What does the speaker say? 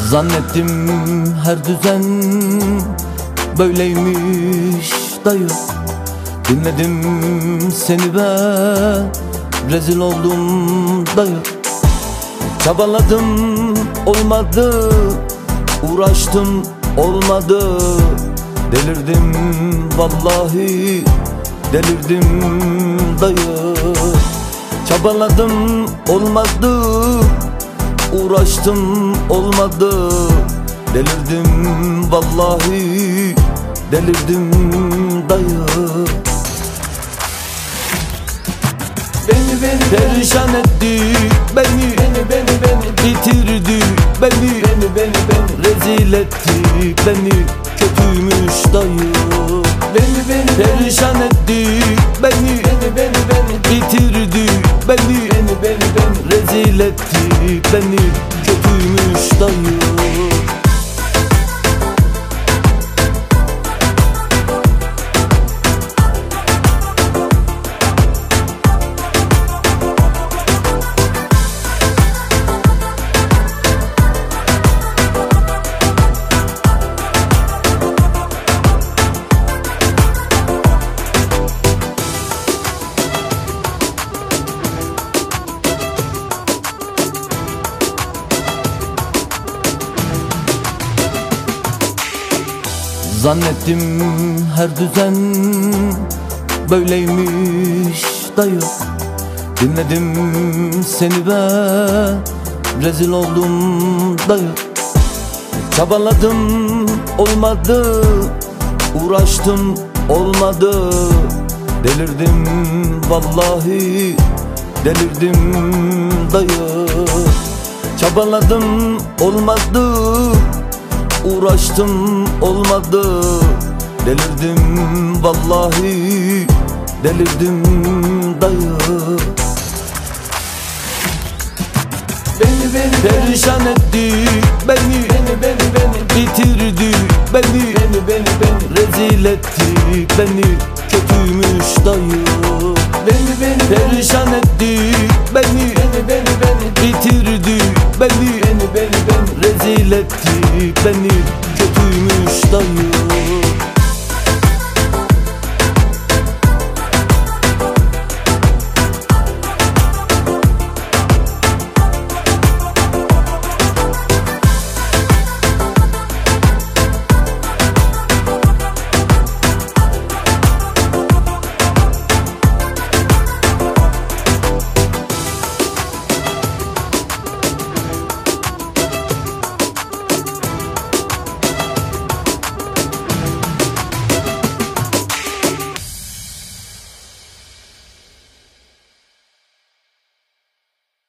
Zannettim her düzen böyleymiş dayı. Dinledim seni ben, rezil oldum dayı. Çabaladım olmadı, uğraştım olmadı. Delirdim vallahi, delirdim dayı. Çabaladım olmadı, uğraştım olmadı. Delirdim vallahi, delirdim dayı. Beni perişan etti, beni bitirdi, beni rezil etti, beni kötüymüş dayı. Beni perişan etti, beni bitirdi, beni rezil etti, beni kötüymüş dayı. Zannettim her düzen böyleymiş dayı. Dinledim seni ben, rezil oldum dayı. Çabaladım olmadı, uğraştım olmadı. Delirdim vallahi, delirdim dayı. Çabaladım olmadı, uğraştım olmadı. Delirdim vallahi, delirdim dayı. Beni perişan etti, beni bitirdi, beni rezil etti, beni kötüymüş dayı. Beni perişan etti, beni bitirdi, beni rezil etti, beni kötüymüş dayı.